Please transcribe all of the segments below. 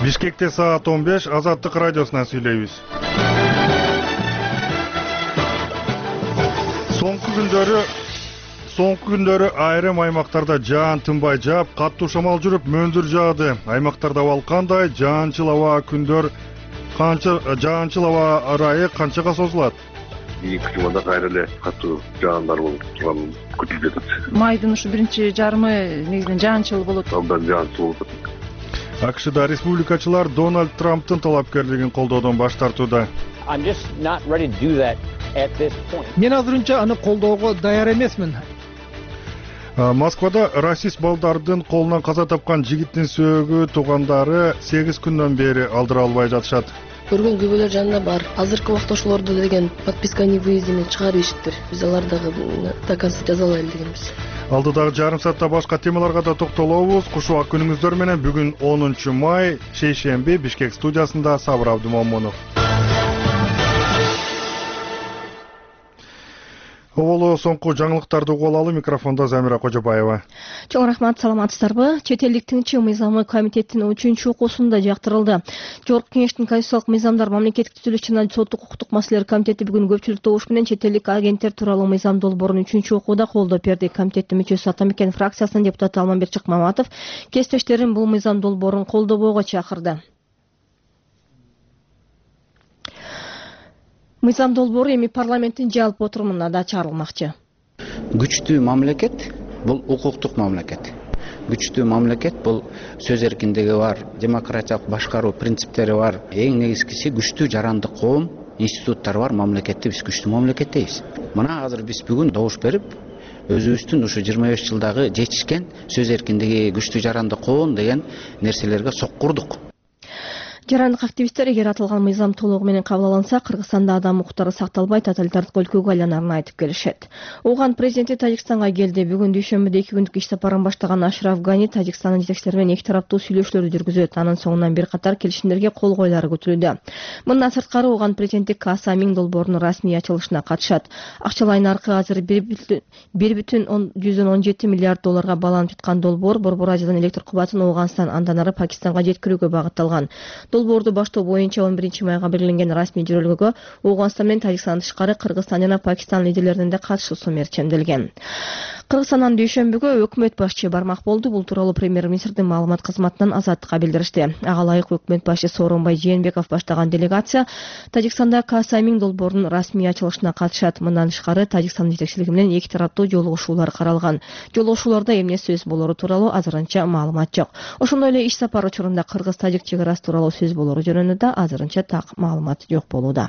Бишкекте саат 15 Азаттык радиосунан сүйлөйбүз. Соңку күндөрү айрым аймактарда жаан тынбай жаап, катуу шамал жүрүп, мөндүр жаады. Аймактарда абал кандай? Жаанчыл аба ырайы канчага созулат? Кийинки жумада кайра эле катуу жаандар болуп турган күтүлүп жатат. Майдын ушу биринчи жарымы негизинен жаанчыл болот. Абдан жаанчыл болуп атат. АКШда республикачылар Дональд Трамптын талапкерлигин колдоодон баш тартууда. Мен азырынча аны колдоого даяр эмесмин. Москвада расист балдардын колунан каза тапкан жигиттин сөөгү туугандары 8 күндөн бери алдыра албай жатышат. Көргөн күбөлөр жанында бар. Азыркы убакта ошолорду деген подписка не выездini чыгарып ишиптир. Биз алардагы до конца жазалайлы дегенбиз. Алдыдагы жарым саатта башка темаларга да токтолобуз. Кушубак күнүңүздөр менен бүгүн 10 май, шейшемби, Бишкек студиясында Сабыр Абдымомунов. Оболу соңку жаңылыктарды угуп алалы. Микрофондо Замира Кожобаева. Чоң рахмат, саламатсыздарбы? Чет элдик тынчы мыйзамы комитетинин 3 окуусунда жактырылды. Жогорку кеңештин конституциялык мыйзамдар, мамлекеттик түзүлүш жана соттук укуктук маселелер комитети бүгүн көпчүлүк добуш менен чет элдик агенттер тууралуу мыйзам долбоорун 3 окууда колдоп берди. Комитеттин мүчөсү Атамекен фракциясынын депутаты Алмамбет Чыкмаматов кесиптештерин бул мыйзам долбоорун колдобоого чакырды. Мыйзам долбоору эми парламенттин жалпы отурумунда да чыгарылмакчы. Күчтүү мамлекет бул укуктук мамлекет. Күчтүү мамлекет бул сөз эркиндиги бар, демократиялык башкаруу принциптери бар. Эң негизгиси күчтүү жарандык коом, институттар бар мамлекетти биз күчтүү мамлекет дейбиз. Мына азыр биз бүгүн добуш берип, өзүбүздүн ушу 25 жылдагы жетишкен сөз эркиндиги, күчтүү жарандык коом деген нерселерге соккурдук. Жарандык активисттер эгер аталган мыйзам толугу менен кабыл алынса, Кыргызстанда адам укуктары сакталбай, тоталитардык өлкөгө айланарын айтып келишет. Оған президенти Тажикстанга келди. Бүгүн дүйшөмбүдө 2 күндүк иш сапарын баштаган Ашраф Гани Тажикстандын жетекчилери менен эки тараптуу сүйлөшүүлөрдү жүргүзөт. Анын соңунан бир катар келишимдерге кол коюлары күтүлүүдө. Мындан сырткары Оған президенти Каасамин долбоорунун расмий ачылышына катышат. Акчалай наркы азыр 1,17 миллиард долларга баланып жаткан долбоор Борбор Азиядан электр кубатын Ооганстан андан ары Пакистанга жеткирүүгө багытталган. Долбоорду баштоо боюнча 11 майга белгиленген расмий жөрөлгөгө Ооганстан менен Тажикстан тышкары Кыргызстан жана Пакистан лидерлеринин да катышуусу мерчемделген. Кыргызстандан дүйшөмбүгө өкмөт башчы бармак болду. Бул тууралуу премьер-министрдин маалымат кызматынан Азаттыкка билдиришти. Ага ылайык өкмөт башчысы Сооронбай Жээнбеков баштаган делегация Тажикстанда Каасамин долбоорунун расмий ачылышына катышат. Мындан тышкары Тажикстан жетекчилиги менен эки тараптуу жолугушуулар каралган. Жолугушууларда эмне сөз болору тууралуу азырынча маалымат жок. Ошондой эле иш сапар учурунда Кыргыз-Тажик чек арасы тууралуу сөз болору жөнүндө да азырынча так маалымат жок болууда.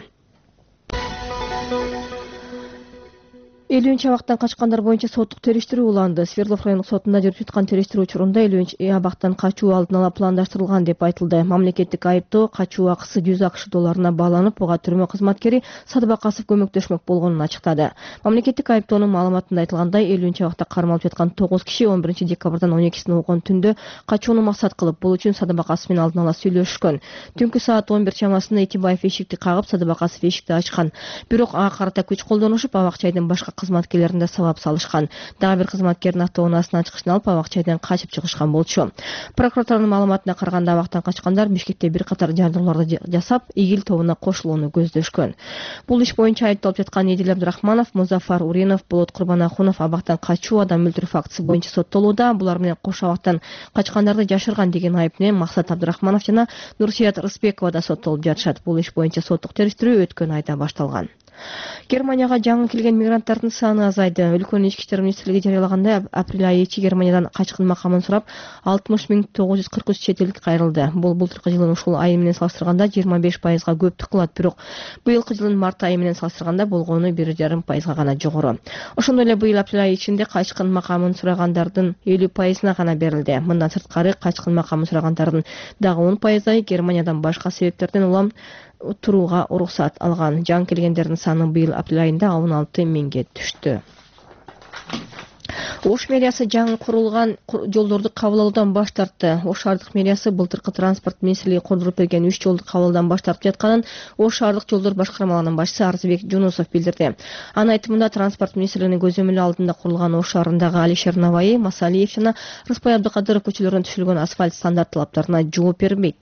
50 абактан качкандар боюнча соттук териштирүү уланды. Свердлов райондук сотунда жүрүп жаткан териштирүү учурунда 50 абактан качуу алдын ала пландаштырылган деп айтылды. Мамлекеттик айыптоо качуу акысы 100 АКШ долларына бааланып, буга түрмө кызматкери Садыбакасов көмөктөшмөк болгонун ачыктады. Мамлекеттик айыптоонун маалыматында айтылгандай, 50 абакта кармалып жаткан 9 киши 11 декабрдан 12 огон түндө качууну максат кылып, бул үчүн Садыбакасов менен алдын ала сүйлөшүшкөн. Түнкү саат 11 чамасында Итибаев эшикти кагып, Садыбакасов эшикти ачкан. Бирок ага карата күч колдонушуп, абакчайдын башка кызматкерлеринде сабап салышкан. Дагы бир кызматкердин автоунаасынан чыгышын алып, абакчайдан качып чыгышкан болчу. Прокуратуранын маалыматына караганда, абактан качкандар Бишкекте бир катар жардууларды жасап, игил тобуна кошулууну көздөшкөн. Бул иш боюнча айыпталып жаткан Эдил Абдрахманов, Музафар Уринов, Болот Курбанахунов абактан качуу, адам өлтүрүү фактысы боюнча соттолууда. Булар менен кош абактан качкандарды жашырган деген айып менен Максат Абдрахманов жана Нурсият Рыспекова да соттолуп жатышат. Бул иш боюнча соттук териштирүү өткөн айда башталган. Германияга жаңы келген мигранттардын саны азайды. Өлкөнүн ички иштер министрлиги жарыялагандай, апрель айы ичи Германиядан качкын макамын сурап 60.943 чет элдик кайрылды. Бул былтыркы жылдын ушул айы менен салыштырганда 25%га көптүк кылат, бирок быйылкы жылдын март айы менен салыштырганда болгону 1,5% гана жогору. Ошондой эле быйыл апрель айы ичинде качкын макамын сурагандардын 50%-на гана берилди. Мындан сырткары качкын макамын сурагандардын дагы 10%-ы Германиядан башка себептерден улам турууга уруксат алган. Жаңы келгендердин саны быйыл апрель айында 16 миңге түштү. Ош мэриясы жаңы курулган жолдорду кабыл алуудан баш тартты. Ош шаардык мэриясы былтыркы транспорт министрлиги колдуруп берген 3 жолду кабыл алуудан баш тартып жатканын Ош шаардык жолдор башкармалыгынын башчысы Арзыбек Жунусов билдирди. Анын айтымында транспорт министрлигинин көзөмөлү алдында курулган Ош шаарындагы Алишер Наваи, Масалиев жана Рыспай Абдыкадыров көчөлөрүнөн түшүрүлгөн асфальт стандарт талаптарына жооп бербейт.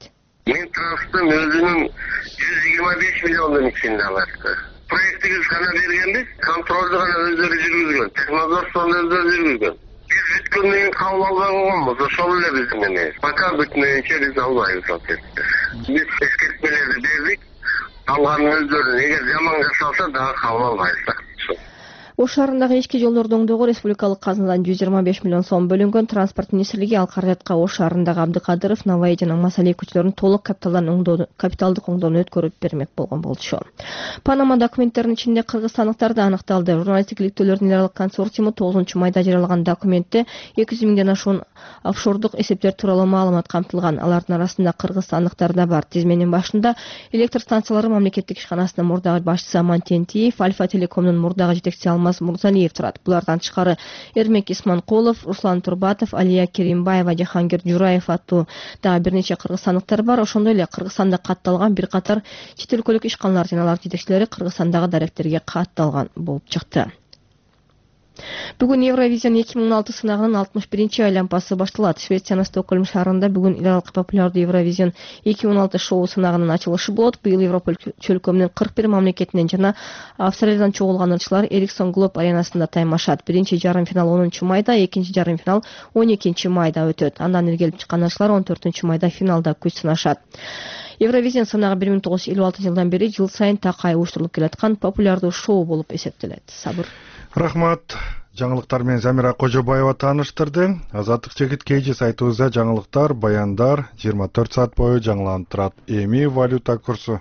Минтранстын өзүнүн 125 миллиондун ичинде алышты. Проектиңиз гана бергенбиз, контролду гана өздөрү жүргүзгөн, технадзорствону өздөрү жүргүзгөн. Биз бүткөндөн кийин кабыл алган болгонбуз, ошол эле биздин эме. Пока бүтмөйүнчө биз албайбыз албетте. Биз эскертмелерди бердик, алганын өздөрү эгер жаман жасалса дагы кабыл албайбыз. Ош шаарындагы ички жолдорду оңдоого республикалык казынадан 125 миллион сом бөлүнгөн. Транспорт министрлиги ал каражатка Ош шаарындагы Абдыкадыров, Наваи жана Масалий көчөлөрүн толук капиталдык оңдоону өткөрүп бермек болгон болчу. Панама документтеринин ичинде кыргызстандыктар да аныкталды. Журналисттик иликтөөлөрдүн эл аралык консорциуму 9 майда жарыялаган документте 200 миңден ашуун офшордук эсептер тууралуу маалымат камтылган. Алардын арасында кыргызстандыктар да бар. Тизменин башында электр станциялары мамлекеттик ишканасынын мурдагы башчысы Аман Тентиев, Альфа Телекомдун мурдагы жетекчиси Мурзалиев турат. Булардан тышкары Эрмек Исманкулов, Руслан Турбатов, Алия Керимбаева, Жахангир Жураев аттуу дагы бир нече кыргызстандыктар бар. Ошондой эле Кыргызстанда катталган бир катар чет өлкөлүк ишканалар жана алардын жетекчилери Кыргызстандагы даректерге катталган болуп чыкты. Бүгүн Евровизион 2016 сынагынын 61-чи айлампасы башталат. Швециянын Стокгольм шаарында бүгүн эл аралык популярдуу Евровизион 2016 шоу сынагынын ачылышы болот. Быйыл Европа чөлкөмүнүн 41 мамлекетинен жана Австралиядан чогулган ырчылар Ericsson Globe аренасында таймашат. Биринчи жарым финал 10 майда, экинчи жарым финал 12 майда өтөт. Андан илгелип чыккан ырчылар 14 майда финалда күч сынашат. Евровизион сынагы 1956 жылдан бери жыл сайын такай уюштурулуп келаткан популярдуу шоу болуп эсептелет. Сабыр. Рахмат. Жаңылыктар менен Замира Кожобаева тааныштырды. Азаттык Чекит KG сайтыбызда жаңылыктар, баяндар 24 саат бою жаңыланып турат. Эми валюта курсу.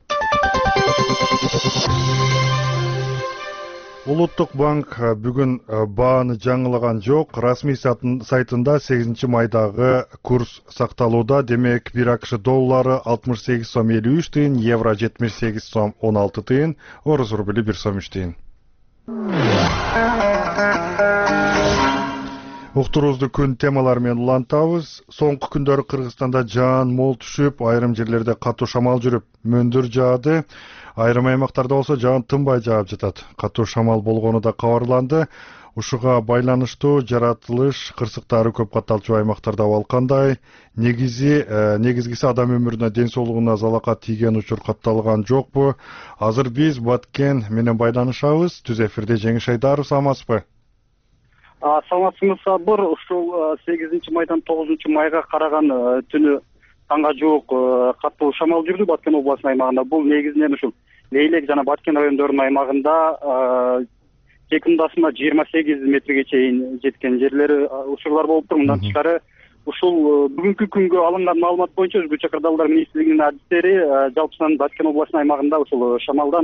Улуттук банк бүгүн бааны жаңылаган жок. Расмий сайтында 8 майдагы курс сакталууда. Демек, 1 АКШ доллары 68 сом 53 тыйын, евро 78 сом 16 тыйын, орус рубли 1 сом 3 тыйын. Уктуруубузду күн темалары менен улантабыз. Соңку күндөрү Кыргызстанда жаан мол түшүп, айрым жерлерде катуу шамал жүрүп, мөндүр жаады. Айрым аймактарда болсо жаан тынбай жаап жатат. Катуу шамал болгону да кабарланды. Ушуга байланыштуу жаратылыш кырсыктары көп катталчу аймактарда абал кандай? Негизгиси адам өмүрүнө, ден соолугуна залакат тийген учур катталган жокпу? Азыр биз Баткен менен байланышабыз. Түз эфирде Жеңиш Айдаров, саламатсызбы? Саламатсызбы Сабыр. Ушул 8 майдан 9 майга караган түнү таңга жуук катуу шамал жүрдү Баткен областынын аймагында. Бул негизинен ушул Лейлек жана Баткен райондорунун аймагында секундасына 28 метрге чейин жеткен жерлери учурлар болуптур. Мындан тышкары ушул бүгүнкү күнгө алынган маалымат боюнча Өзгөчө Кырдаалдар министрлигинин адистери жалпысынан Баткен областынын аймагында ушул шамалдан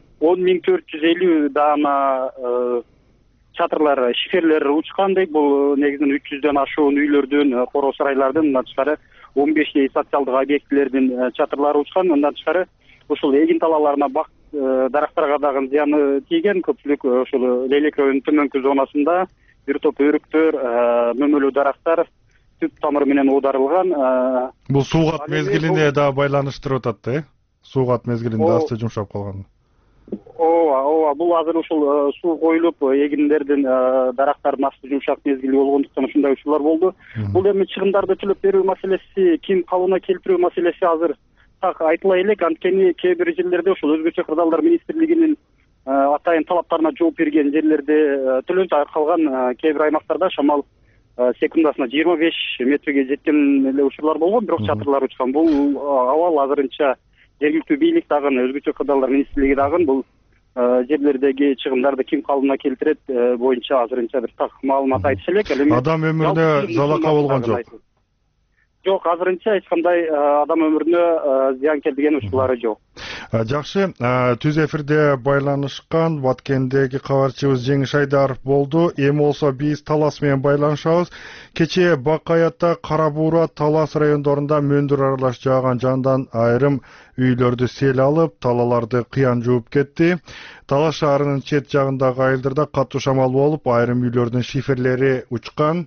10.450 даана чатырлар, шиферлер учкан дейт. Бул негизинен 300дөн ашуун үйлөрдүн, короо сарайлардын, мындан тышкары 15 социалдык объектилердин чатырлары учкан. Мындан тышкары ушул эгин талааларына бак дарактарга дагы зыяны тийген. Көпчүлүк ушул Лейлек районунун төмөнкү зонасында бир топ өрүктөр, мөмөлүү дарактар түп тамыры менен оодарылган. Бул суугат мезгилине да байланыштырып атат да, суугат мезгилинде асты жумшап калган. Ооба, бул азыр ушул суу коюлуп, эгиндердин, дарактардын асты жумшак мезгили болгондуктан ушундай учурлар болду. Бул эми чыгымдарды төлөп берүү маселеси, ким калыбына келтирүү маселеси азыр так айтыла элек. Анткени кээ бир жерлерде ушул Өзгөчө Кырдаалдар министрлигинин атайын талаптарына жооп берген жерлерде төлөнчү калган кээ бир аймактарда шамал секундасына 25 метрге жеткен эле учурлар болгон, бирок чатырлар учкан. Бул абал азырынча жергиликтүү бийлик дагы, Өзгөчө Кырдаалдар министрлиги дагы бул жерлердеги чыгымдарды ким калыбына келтирет боюнча азырынча бир так маалымат айтыш элек. Адам өмүрүнө залака болгон жок? Жок, азырынча эч кандай адам өмүрүнө зыян келтирген учурлары жок. Жакшы, түз эфирде байланышкан Баткендеги кабарчыбыз Жеңиш Айдаров болду. Эми болсо биз Талас менен байланышабыз. Кечээ Бак Аятта, Кара Буура, Талас райондорунда мөндүр аралаш жааган жандан айрым үйлөрдү сел алып, талааларды кыян жууп кетти. Талас шаарынын чет жагындагы айылдарда катуу шамал болуп, айрым үйлөрдүн шиферлери учкан.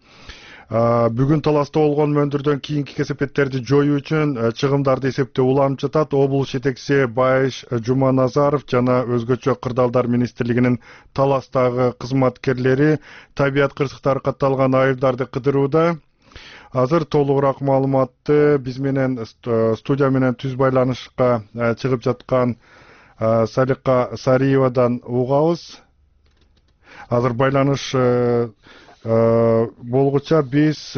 Бүгүн Таласта болгон мөндүрдөн кийинки кесепеттерди жоюу үчүн чыгымдарды эсептөө уланып жатат. Облус жетекчиси Байыш Жуманазаров жана Өзгөчө Кырдаалдар министрлигинин Таластагы кызматкерлери табият кырсыктары катталган айылдарды кыдырууда. Азыр толугураак маалыматты биз менен студия менен түз байланышка чыгып жаткан Салика Сариевадан угабыз. Азыр байланыш болгуча биз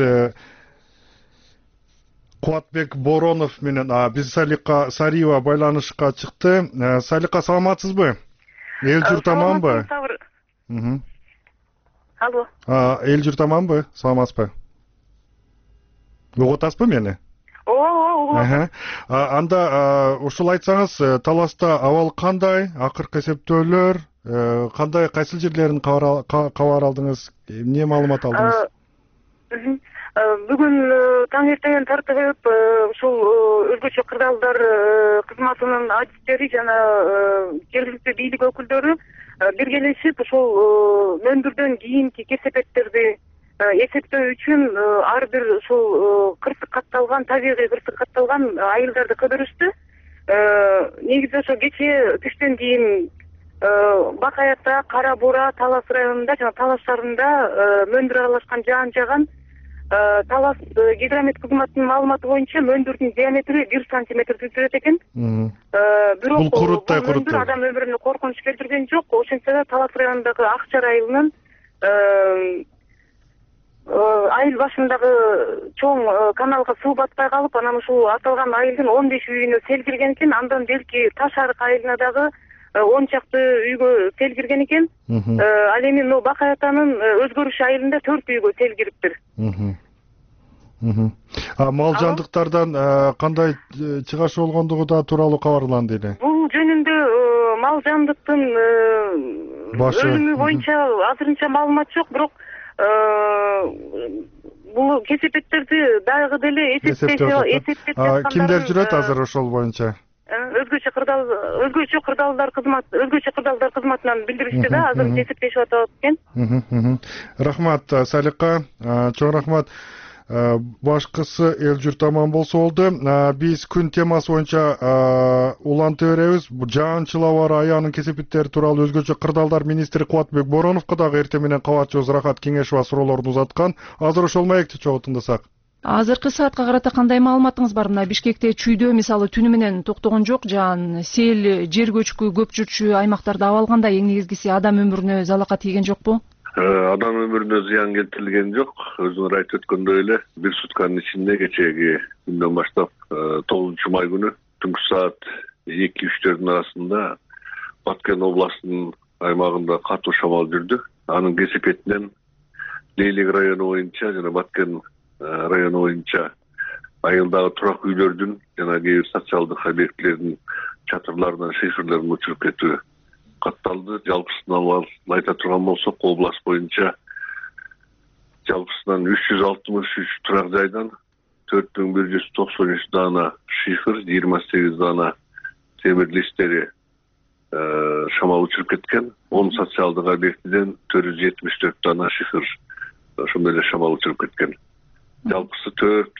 Кубатбек Боронов менен биз Салика Сариева байланышка чыкты. Салика, саламатсызбы? Эл журт аманбы? Алло. Эл журт аманбы? Саламатсызбы? Угуп атасызбы мени? Ооба. Анда ушул айтсаңыз, таласта абал кандай? Акыркы эсептөөлөр кандай, кайсыл жерлерин кабар алдыңыз? Эмне маалымат алдыңыз? Бүгүн таң эртеңен тартып ушул өзгөчө кырдаалдар кызматынын адистери жана жергиликтүү бийлик өкүлдөрү биргелешип ушул мөндүрдөн кийинки кесепеттерди эсептөө үчүн ар бир ушул кырсык катталган, табигый кырсык катталган айылдарды кыдырышты. Негизи ошо кече түштөн кийин Бак Аятта, Кара Буура, Талас районунда жана Талас шаарында мөндүр аралашкан жаан жаган. Талас гидромет кызматынын маалыматы боюнча мөндүрдүн диаметри 1 сантиметрди жүрөт экен. Бирок бул мөндүр адам өмүрүнө коркунуч келтирген жок. Ошентсе да Талас районундагы Акчар айылынын айыл башындагы чоң каналга суу батпай калып, анан ушул аталган айылдын 15 үйүнө сел кирген экен. Андан белки Таш арык айылына дагы 10 чакты үйгө сел кирген экен. Ал эми Бак Аяттанын Өзгөрүш айылында 4 үйгө сел кириптир. Мал жандыктардан кандай чыгаш болгондугу да тууралуу кабарланды эле. Бул жөнүндө мал жандыктын өлүмү боюнча азырынча маалымат жок, бирок бул кесепеттерди дагы деле эсептеп жаткандар. Кимдер жүрөт азыр ошол боюнча? Өзгөчө кырдаалдар кызматынан билдиришти да, азыр эсептешип атат экен. Рахмат, Салика, чоң рахмат. Башкысы эл журт аман болсо болду. Биз күн темасы боюнча уланта беребиз. Жаанчыл аба районунун кесепеттери тууралуу өзгөчө кырдаалдар министри Кубатбек Бороновго дагы эртең менен кабарчыбыз Рахат Кеңешова суроолорун узаткан. Азыр ошол маекти чогуу тыңдасак. Азыркы саатка карата кандай маалыматыңыз бар? Мына Бишкекте чүйдө мисалы түнү менен токтогон жок, жаан сел, жер көчкү көп жүрчү аймактарда абал кандай? Эң негизгиси адам өмүрүнө залака тийген жокпу? Адам өмүрүнө зыян келтирилген жок. Өзүңөр айтып өткөндөй эле, бир сутканын ичинде кечеги күндөн баштап 9 май күнү түнкү саат 2-3-төрдүн арасында Баткен областынын аймагында катуу шамал жүрдү. Анын кесепетинен Лейлек району боюнча жана Баткен району боюнча айылдагы турак үйлөрдүн жана кээ бир социалдык объектилердин чатырларынан шифрлерин учуруп кетүү катталды. Жалпысынан айта турган болсок, область боюнча жалпысынан 363 турак жайдан 4193 дана шифр, 28 дана темир листтери шамал учуруп кеткен. 10 социалдык объектиден 474 дана шифр ошондой эле шамал учуруп кеткен. Жалпысы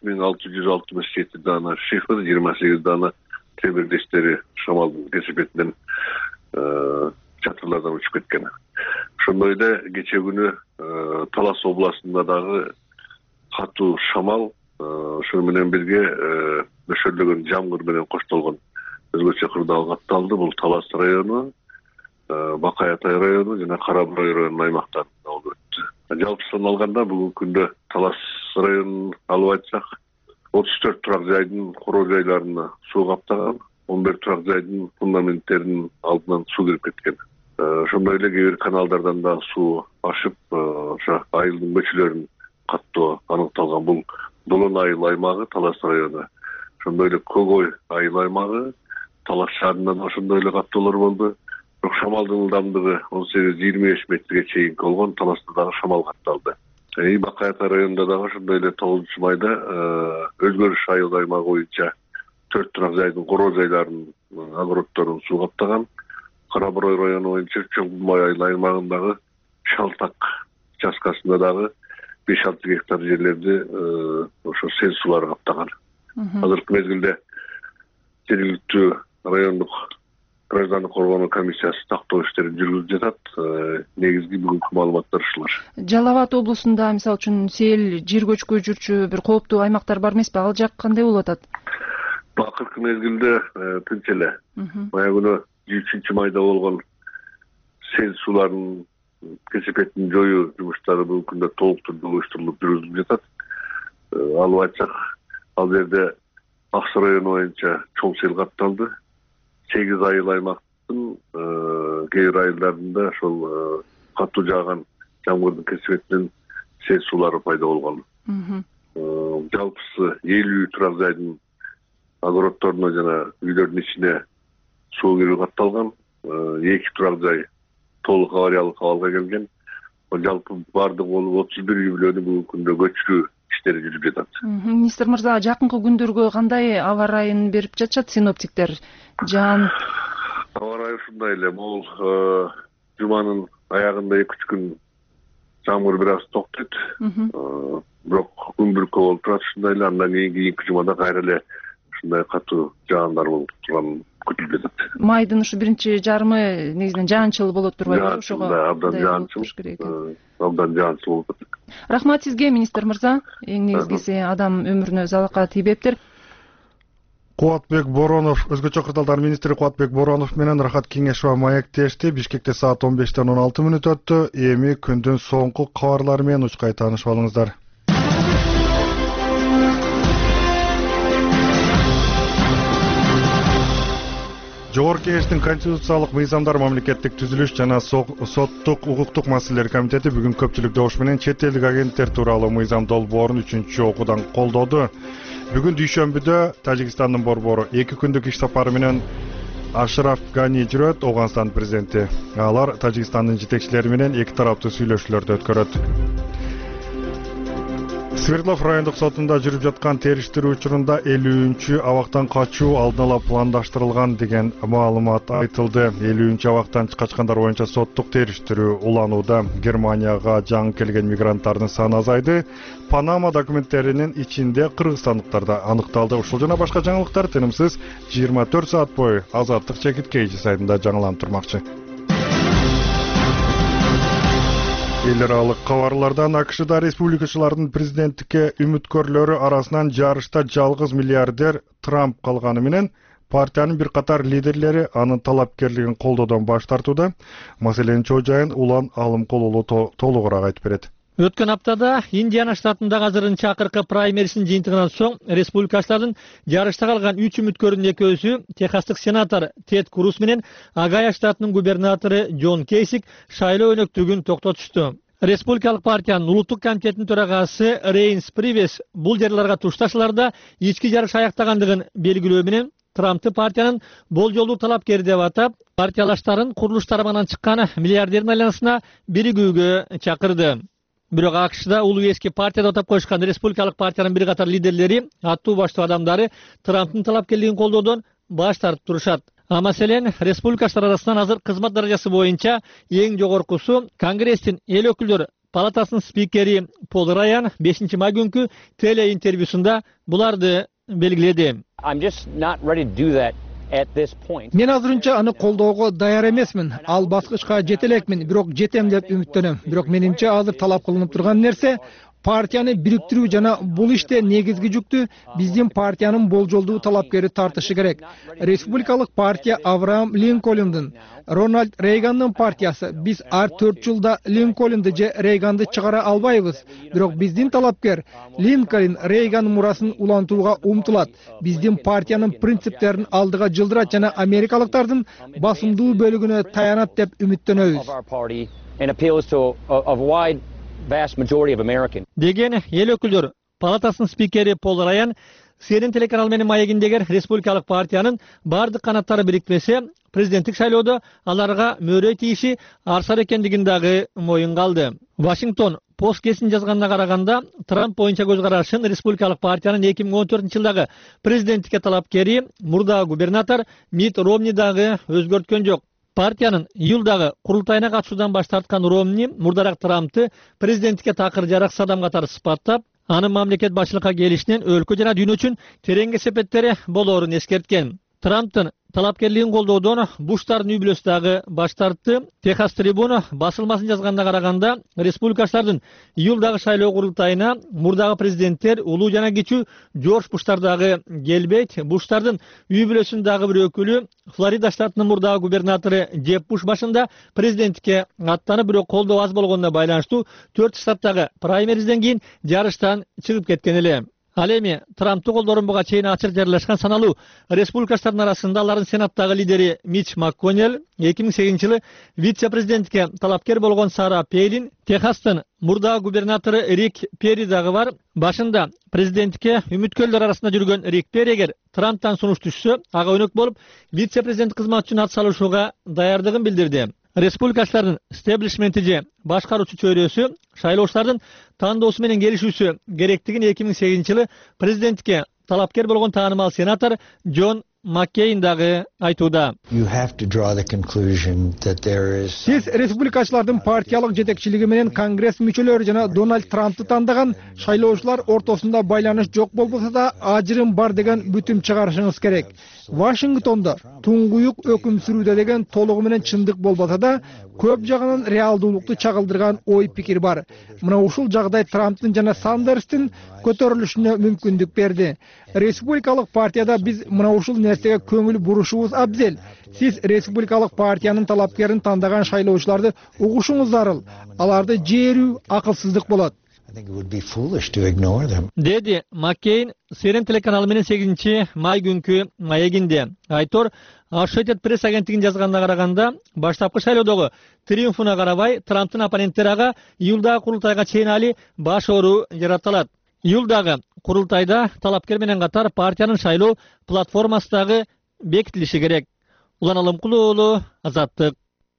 4667 дана шифр, 28 дана темир листтери шамалдын кесепетинен чатырлардан учуп кеткен. Ошондой эле кече күнү Талас областында дагы катуу шамал, ошо менен бирге нөшөрлөгөн жамгыр менен коштолгон өзгөчө кырдаал катталды. Бул Талас району, Бак Аяттай району жана Кара Буура районунун аймактарында болуп өттү. Жалпысын алганда бүгүнкү күндө Талас районун алып айтсак, 34 турак жайдын короо жайларына суу каптаган, 11 турак жайдын фундаменттеринин алдынан суу кирип кеткен. Ошондой эле кээ бир каналдардан да суу ашып, ошо айылдын көчөлөрүн каттоо аныкталган. Бул Долон айыл аймагы, Талас району. Ошондой эле Когой айыл аймагы, Талас шаарында да ошондой эле каттоолор болду. Бирок шамалдын ылдамдыгы 18-25 метрге чейин болгон. Таласта дагы шамал катталды. Бак Аяттай районунда дагы ошондой эле 9 майда Өзгөрүш айыл аймагы боюнча 4 турак жайдын короо жайларынын огороддорун суу каптаган. Кара Буура району боюнча Чоңгулмай айыл аймагындагы Шалтак участкасында дагы 5-6 гектар жерлерди ошо сел суулары каптаган. Азыркы мезгилде жергиликтүү райондук граждандык коргонуу комиссиясы тактоо иштерин жүргүзүп жатат. Негизги бүгүнкү маалыматтар ушулар. Жалал Абад облусунда мисалы үчүн сел, жер көчкү жүрчү бир кооптуу аймактар бар эмеспи? Ал жак кандай болуп атат? Акыркы мезгилде тынч эле. Мая күнү 3-майда болгон сел сууларынын кесепетин жоюу жумуштары бүгүнкү күндө толук түрдө уюштурулуп жүргүзүлүп жатат. Алып айтсак, ал жерде Ак Суу району боюнча чоң сел катталды. 8 айыл аймактын кээ бир айылдарында ошол катуу жааган жамгырдын кесепетинен сел суулары пайда болгон. Жалпысы 50 турак жайдын огородторуна жана үйлөрдүн ичине суу кирүү катталган. 2 турак жай толук авариялык абалга келген. Жалпы бардыгы болуп 31 үй бүлөнү бүгүнкү күндө көчүрүү иштери жүрүп жатат. Министр мырза, жакынкы күндөргө кандай аба ырайын берип жатышат синоптиктер? Аба ырайы ушундай эле. Бул жуманын аягында 2-3 күн жамгыр бир аз токтойт. Бирок күн бүркөө болуп турат ушундай эле. Андан кийинки жумада кайра эле ушундай катуу жаандар болуп турган күтүлүп жатат. Майдын ушу биринчи жарымы негизинен жаанчыл болот турбайбы? Ошого абдан жаанчыл болуп атат. Рахмат сизге, министр мырза. Эң негизгиси адам өмүрүнө залака тийбептир. Кубатбек Боронов, өзгөчө кырдаалдар министри Кубатбек Боронов менен Рахат Кеңешова маектешти. Бишкекте саат 15:16 өттү. Эми күндүн соңку кабарлары менен учкай таанышып алыңыздар. Жогорку Кеңештин конституциялык мыйзамдар, мамлекеттик түзүлүш жана соттук укуктук маселелер комитети бүгүн көпчүлүк добуш менен чет элдик агенттер тууралуу мыйзам долбоорун 3-окуудан колдоду. Бүгүн дүйшөмбүдө Тажикстандын борбору 2 күндүк иш сапары менен Ашраф Гани жүрөт, Ауганстан президенти. Алар Тажикстандын жетекчилери менен эки тараптуу сүйлөшүүлөрдү өткөрөт. Свердлов райондук сотунда жүрүп жаткан териштирүү учурунда 50-чү абактан качуу алдын ала пландаштырылган деген маалымат айтылды. 50-чү абактан качкандар боюнча соттук териштирүү уланууда. Германияга жаңы келген мигранттардын саны азайды. Панама документтеринин ичинде кыргызстандыктар да аныкталды. Ушул жана башка жаңылыктар тынымсыз 24 саат бою Азаттык чекиткей сайтында жаңыланып турмакчы. Эл аралык кабарлардан АКШда республикачылардын президенттикке үмүткөрлөрү арасынан жарышта жалгыз миллиардер Трамп калганы менен партиянын бир катар лидерлери анын талапкерлигин колдоодон баш тартууда. Маселенин чоо жайын Улан Алымкулулу толугураак айтып берет. Өткөн аптада Индиана штатындагы азырынча акыркы праймерисин жыйынтыгынан соң республикачылардын жарышта калган 3 үмүткөрдүн экөөсү Техастык сенатор Тед Круз менен Огайо штатынын губернатору Джон Кейсик шайлоо өнөктүгүн токтотушту. Республикалык партиянын улуттук комитетинин төрагасы Рейнс Привес бул жерлерге тушташыларда ички жарыш аяктагандыгын белгилөө менен Трампты партиянын болжолдуу талапкери деп атап, партиялаштарын курулуштары менен чыккан миллиардердин айланасына биригүүгө чакырды. Бирок АКШда улуу эски партия деп атап коюшкан республикалык партиянын бир катар лидерлери, аттуу баштуу адамдары Трамптын талапкерлигин колдоодон баш тартып турушат. А маселен, республикачылар арасынан азыр кызмат даражасы боюнча эң жогоркусу Конгресстин эл өкүлдөр палатасынын спикери Пол Райан 5-май күнкү теле интервьюсунда буларды белгиледи. Мен азырынча аны колдоого даяр эмесмин. Ал баскычка жете элекмин, бирок жетем деп үмүттөнөм. Бирок менимче азыр талап кылынып турган нерсе партияны бириктирүү жана бул иште негизги жүктү биздин партиянын болжолдуу талапкери тартышы керек. Республикалык партия Авраам Линкольндун, Рональд Рейгандын партиясы. Биз ар 4 жылда Линкольнду же Рейганды чыгара албайбыз. Бирок биздин талапкер Линкольн Рейган мурасын улантууга умтулат. Биздин партиянын принциптерин алдыга жылдырат жана америкалыктардын басымдуу бөлүгүнө таянат деп үмүттөнөбүз. Деген эл өкүлдөр палатасынын спикери Пол Райан CNN телеканал менен маегиндегер республикалык партиянын бардык канаттары бириктирсе, президенттик шайлоодо аларга мөөрөй тийиши арсар экендигин дагы моюнга алды. Вашингтон Пост кесин жазганына караганда, Трамп боюнча көз карашын республикалык партиянын 2014-жылдагы президенттикке талапкери мурдагы губернатор Мит Ромни дагы өзгөрткөн жок. Партиянын июлдагы курултайына катышуудан баш тарткан Ромни мурдараак Трампты президенттикке такыр жараксыз адам катары сыпаттап, анын мамлекет башчылыкка келишинен өлкө жана дүйнө үчүн терең кесепеттери болоорун эскерткен. Трамптын талапкерлигин колдоодон Буштардын үй бүлөсү дагы баш тартты. Техас Трибуна басылмасын жазганда караганда, республикачылардын июлдагы шайлоо курултайына мурдагы президенттер улуу жана кичүү Жорж Буштар дагы келбейт. Буштардын үй бүлөсүнүн дагы бир өкүлү, Флорида штатынын мурдагы губернатору Джеб Буш башында президенттикке аттанып, бирок колдоо аз болгонуна байланыштуу 4 штаттагы праймеризден кийин жарыштан чыгып кеткен эле. Ал эми Трампту колдорун буга чейин ачык жарыялашкан саналуу республикачылардын арасында алардын сенаттагы лидери Митч МакКоннелл, 2008-жылы вице-президенттикке талапкер болгон Сара Пейлин, Техастын мурдагы губернатору Рик Перри дагы бар. Башында президенттикке үмүткөрлөр арасында жүргөн Рик Перри эгер Трамптан сунуш түшсө, ага өнөк болуп вице-президент кызматы үчүн ат салышууга даярдыгын билдирди. Республикачылардын стеблишменти же башкаруучу чөйрөсү шайлоочулардын тандоосу менен келишүүсү керектигин 2008-жылы президенттикке талапкер болгон таанымал сенатор Джон Маккейн дагы айтууда. Сиз республикачылардын партиялык жетекчилиги менен Конгресс мүчөлөрү жана Дональд Трамптты тандаган шайлоочулар ортосунда байланыш жок болбосо да ажырым бар деген бүтүм чыгарышыңыз керек. Вашингтонда туңгуюк өкүм сүрүүдө деген толугу менен чындык болбаса да, көп жагынан реалдуулукту чагылдырган ой пикир бар. Мына ушул жагдай Трамптын жана Сандерстин көтөрүлүшүнө мүмкүндүк берди. Республикалык партияда биз мына ушул нерсеге көңүл бурушубуз абзел. Сиз республикалык партиянын талапкерин тандаган шайлоочуларды угушуңуз зарыл. Аларды жээрүү акылсыздык болот. Деди Маккейн CNN телеканалы менен 8-май күнкү маегинде. Айтор Associated Press агенттигинин жазганына караганда, баштапкы шайлоодогу триумфуна карабай, Трамптын оппоненттери ага июлдагы курултайга чейин али баш оору жараталат. Июлдагы курултайда талапкер менен катар партиянын шайлоо платформасы дагы бекитилиши керек. Улан Алымкулуу уулу, Азаттык.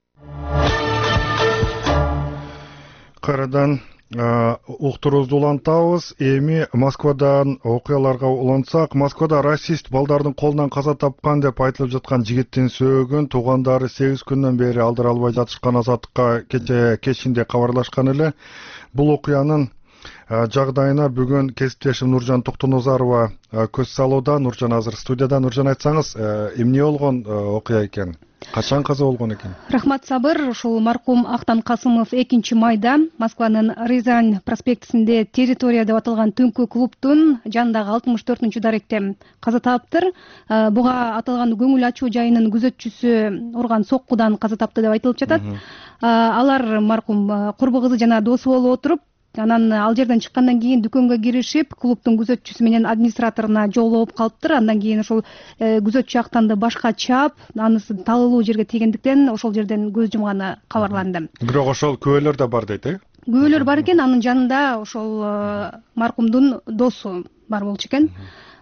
Кайрадан уктуруубузду улантабыз. Эми Москвадан окуяларга улантсак, Москвада расист балдардын колунан каза тапкан деп айтылып жаткан жигиттин сөөгүн туугандары 8 күндөн бери алдыра албай жатышкан. Азаттыкка кече кечинде кабарлашкан эле. Бул окуянын жагдайына бүгүн кесиптешим Нуржан Токтонозарова көз салууда. Нуржан азыр студияда. Нуржан, айтсаңыз, эмне болгон окуя экен? Качан каза болгон экен? Рахмат, Сабыр. Ушул маркум Актан Касымов 2-майда Москванын Рязань проспектисинде территория деп аталган түнкү клубтун жанындагы 64-даректе каза таптыр. Буга аталган көңүл ачуу жайынын күзөтчүсү урган соккудан каза тапты деп айтылып жатат. Алар маркум курбу кызы жана досу болуп отуруп, анан ал жерден чыккандан кийин дүкөнгө киришип, клубтун күзөтчүсү менен администраторуна жолугуп калыптыр. Андан кийин ошол күзөтчү Актанды башка чаап, анысы талылуу жерге тийгендиктен ошол жерден көз жумганы кабарланды. Бирок ошол күбөлөр да бар дейт, Күбөлөр бар экен, анын жанында ошол маркумдун досу бар болчу экен.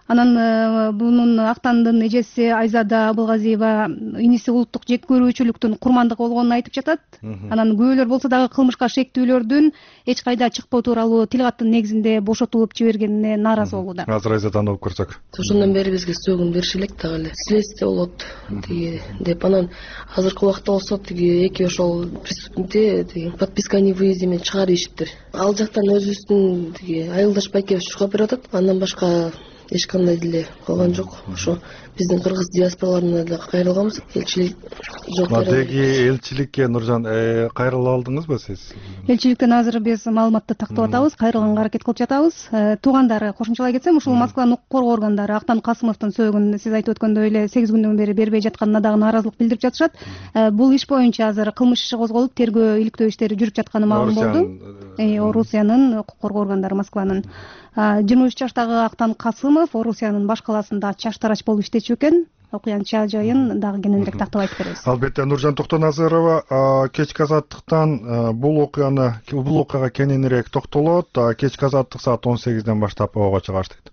Анан бунун Актандын эжеси Айзада Абылгазиева иниси улуттук жек көрүүчүлүктүн курмандыгы болгонун айтып жатат. Анан күбөлөр болсо дагы кылмышка шектүүлөрдүн эч кайда чыкпоо тууралуу тил каттын негизинде бошотулуп жибергенине нааразы болууда. Азыр Айзаданы алып көрсөк. Ошондон бери бизге сөөгүн бериши элек дагы эле. Следствие болот деп анан азыркы убакта болсо эки ошол преступникти подписка о невыезде менен чыгарып ийишиптир. Ал жактан өзүбүздүн Айылдаш Байкебич жогоп берип атат. Андан башка эч кандай деле калган жок. Ошо биздин кыргыз диаспораларына да кайрылганбыз. Элчилик жок. Деги элчиликке Нуржан кайрыла алдыңызбы сиз? Элчиликтен азыр биз маалыматты тактап атабыз, кайрылганга аракет кылып жатабыз. Туугандары, кошумчалай кетсем, ушул Москванын укук коргоо органдары Актан Касымовдун сөөгүн сиз айтып өткөндөй эле 8 күндөн бери бербей жатканына дагы нааразылык билдирип жатышат. Бул иш боюнча азыр кылмыш иши козголуп, тергөө иликтөө иштери жүрүп жатканы маалым болду. Орусиянын укук коргоо органдары Москванын 23 жаштагы Актан Касымов Орусиянын баш калаасында чаштарач болуп иштечү экен. Окуянын жайын дагы кененирээк тактап айтып беребиз. Албетте, Нуржан Токтонозарова кечки Азаттыктан бул окуяга кененирээк токтолот. Кечки Азаттык саат 18-ден баштап ого чыгаштайт.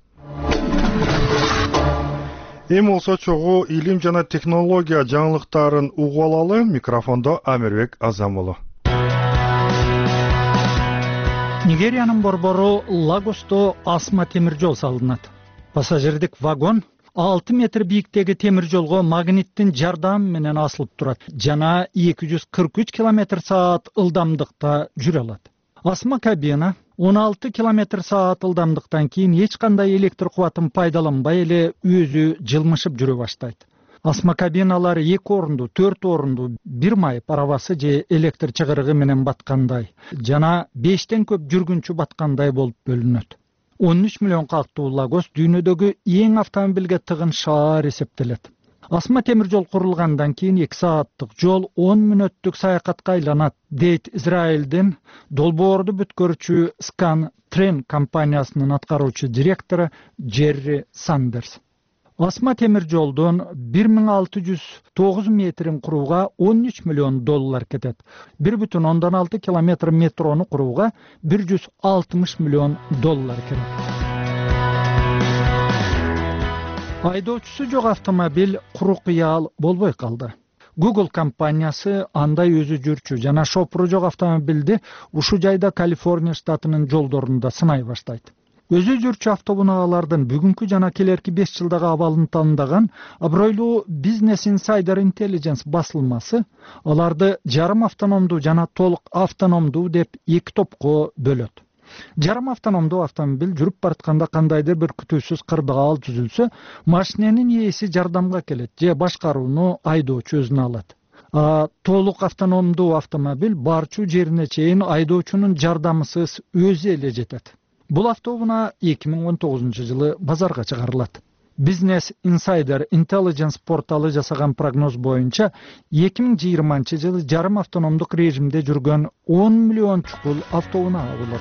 Эми болсо чогуу илим жана технология жаңылыктарын угуп алалы. Микрофондо Амирбек Азамулу. Нигериянын борбору Лагосто асма темир жол салынат. Пассажирдик вагон 6 метр бийиктеги темир жолго магниттин жардамы менен асылып турат жана 243 км/саат ылдамдыкта жүрө алат. Асма кабина 16 км/саат ылдамдыктан кийин эч кандай электр кубатын пайдаланбай эле өзү жылмышып жүрө баштайт. Асма кабиналары 2 орунду, 4 орунду бир майып арабасы же электр чыгырыгы менен баткандай жана 5тен көп жүргүнчү баткандай болуп бөлүнөт. 13 миллион калктуу Лагос дүйнөдөгү эң автомобилге тыгын шаар эсептелет. Асма темир жол курулгандан кийин 2 сааттык жол 10 мүнөттүк саякатка айланат, дейт Израилдин долбоорду бүткөрүүчү Scan Train компаниясынын аткаруучу директору Джерри Сандерс. Асма темир жолдон 1609 метрин курууга 13 миллион доллар кетет. 1,6 километр метрону курууга 160 миллион доллар керек. Айдоочусу жок автомобиль куру кыял болбой калды. Google компаниясы андай өзү жүрчү жана шопуру жок автомобилди ушул жайда Калифорния штатынын жолдорунда сынай баштайт. Өзү жүрчү автоунаалардын бүгүнкү жана келерки 5 жылдагы абалын тандаган абройлуу Business Insider Intelligence басылмасы аларды жарым автономдуу жана толук автономдуу деп 2 топко бөлөт. Жарым автономдуу автомобиль жүрүп баратканда кандайдыр бир күтүүсүз кырдаал түзүлсө, машиненин ээси жардамга келет же башкарууну айдоочу өзүнө алат. Толук автономдуу автомобиль барчу жерине чейин айдоочунун жардамысыз өзү эле жетет. Бул автоунаа 2019 жылы базарга чыгарылат. Business Insider Intelligence порталы жасаган прогноз боюнча 2020 жылы жарым автономдук режимде жүргөн 10 миллион чукул автоунаа болот.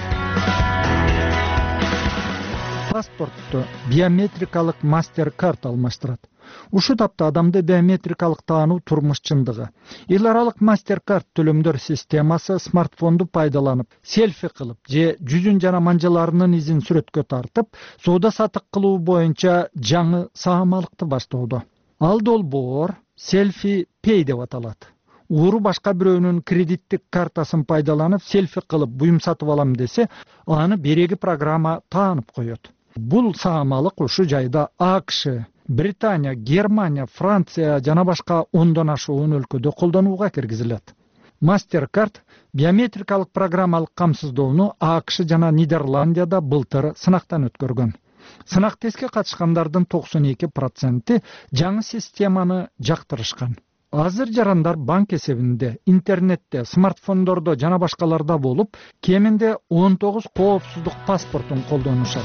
Паспортту биометрикалык мастер-карт алмаштырат. Ушул тапта адамды биометрикалык таануу турмуш чындыгы. Эл аралык мастер-карт төлөмдөр системасы смартфонду пайдаланып, селфи кылып же жүзүн жана манжаларынын изин сүрөткө тартып, соода сатык кылуу боюнча жаңы саамалыкты баштоодо. Ал долбоор селфи pay деп аталат. Ууру башка бирөөнүн кредиттик картасын пайдаланып селфи кылып буюм сатып алам десе, аны береги программа таанып коет. Бул саамалык ушул жайда АКШ, Британия, Германия, Франция жана башка 10дон ашуун өлкөдө колдонууга киргизилет. Мастер-карт биометрикалык программалык камсыздоону АКШ жана Нидерландияда былтыр сынактан өткөргөн. Сынак тестке катышкандардын 92% жаңы системаны жактырышкан. Азыр жарандар банк эсебинде, интернетте, смартфондордо жана башкаларда болуп, кеминде 19 коопсуздук паспортун колдонушат.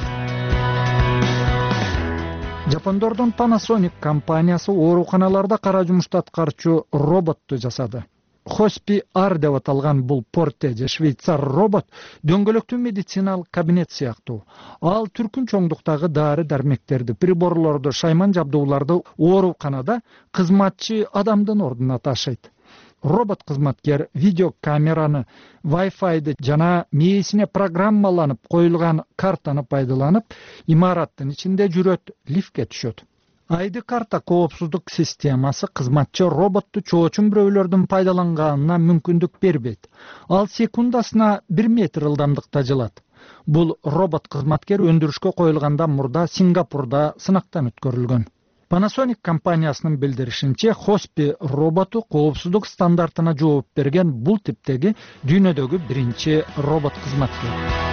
Жапондордун Panasonic компаниясы ооруканаларда кара жумушту аткарчу роботту жасады. Хоспи Ар деп аталган бул порте же швейцар робот дөңгөлөктүү медициналык кабинет сыяктуу. Ал түркүн чоңдуктагы дары дармектерди, приборлорду, шайман жабдууларды ооруканада кызматчы адамдын ордуна ташыйт. Робот кызматкер видеокамераны, Wi-Fi'ды жана мээсине программаланып коюлган картаны пайдаланып, имараттын ичинде жүрөт, лифтке түшөт. Айды карта коопсуздук системасы кызматчы роботту чоочун бирөөлөрдүн пайдаланганына мүмкүндүк бербейт. Ал секундасына 1 метр ылдамдыкта жылат. Бул робот кызматкер өндүрүшкө коюлгандан мурда Сингапурда сынактан өткөрүлгөн. Panasonic компаниясынын билдиришинче, Хоспи роботу коопсуздук стандартына жооп берген бул типтеги дүйнөдөгү биринчи робот кызматкер.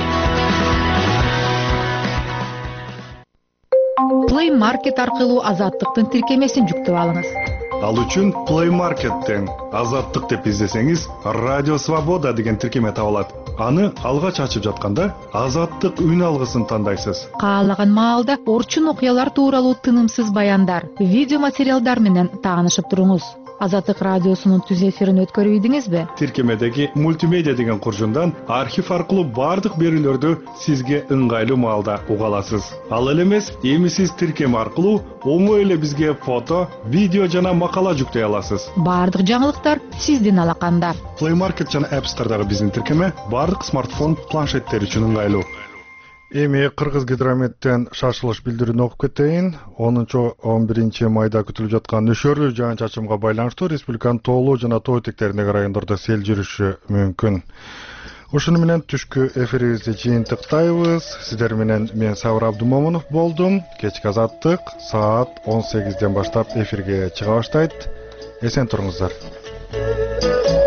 Play Market аркылуу азаттыктын тиркемесин жүктөп алыңыз. Ал үчүн Play Market'тен азаттык деп издесеңиз, Радио Свобода деген тиркеме табылат. Аны алгач ачып жатканда азаттык үн алгысын тандайсыз. Каалаган маалда орчун окуялар тууралуу тынымсыз баяндар, видео материалдар менен таанышып туруңуз. Азаттык радиосунун түз эфирин өткөрүп ийдиңизби? Тиркемедеги мультимедиа деген куржундан архив аркылуу бардык берүүлөрдү сизге ыңгайлуу маалда уга аласыз. Ал эле эмес, эми сиз тиркеме аркылуу оңой эле бизге фото, видео жана макала жүктөй аласыз. Бардык жаңылыктар сиздин алаканда. Play Market жана App Store'дагы биздин тиркеме бардык смартфон, планшеттер үчүн ыңгайлуу. Эми Кыргыз гидрометтен шашылыш билдирүүнү окуп кетейин. 10-11 майда күтүлүп жаткан нөшөрлүү жаан-чачымга байланыштуу республиканын тоолуу жана тоо этектериндеги райондордо сел жүрүшү мүмкүн. Ушуну менен түшкү эфирибизди жыйынтыктайбыз. Сиздер менен мен Сабыр Абдумомунов болдум. Кечки азаттык саат 18ден баштап эфирге чыга баштайт. Эсен туруңуздар.